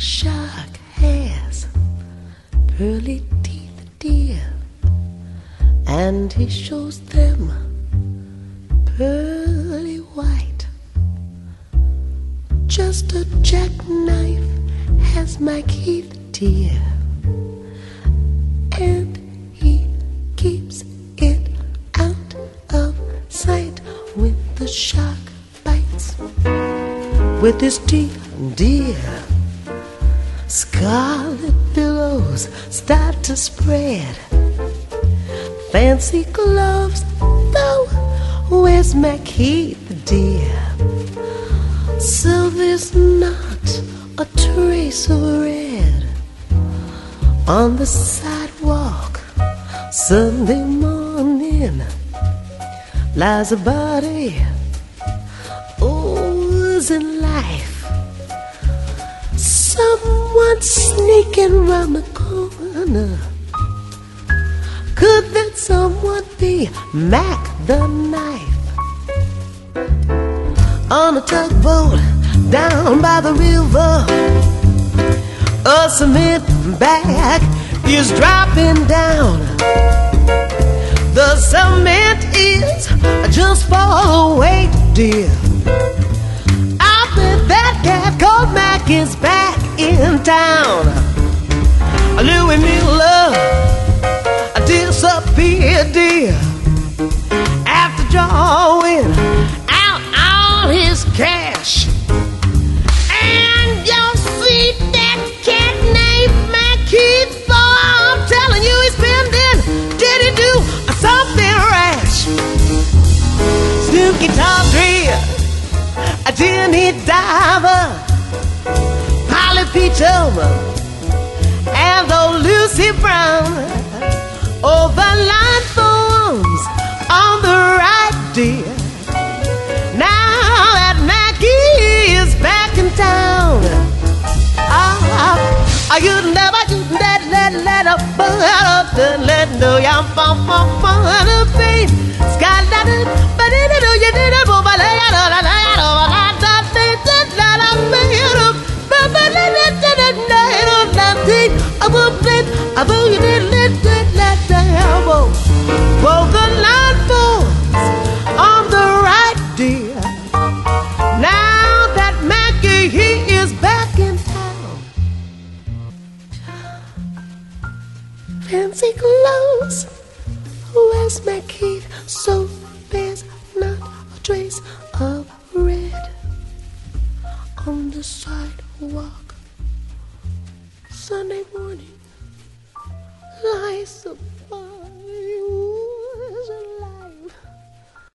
shark has pearly teeth, dear, and he shows them pearly white. Just a jackknife has Mike Heath, dear, and he keeps it out of sight when the shark bites with his teeth, dear. Scarlet billows start to spread. Fancy gloves, though, where's MacHeath, dear? So there's not a trace of red on the sidewalk. Sunday morning lies a body oozing life. Someone sneaking round the corner. Could that someone be Mac the Knife? On a tugboat down by the river, a cement bag is dropping down. The cement is just for the weight, dear. I bet that cat called Mac is back in town. Louis Miller disappeared, dear, after drawing out all his cash. And you'll see that cat named MacHeath, for I'm telling you, he's spending, did he do something rash? Snooky Tawdry, Jenny Diver, Polly Peachum, and old Lucy Brown. Oh, the line forms on the right, dear. Now that Mackie is back in town. You never let up, let no young fun of pain. Sky but it do you did it over well, the line falls on the right, dear. Now that Mackie, he is back in town. Fancy clothes, where's MacHeath? So there's not a trace of red on the sidewalk. Sunday morning lies a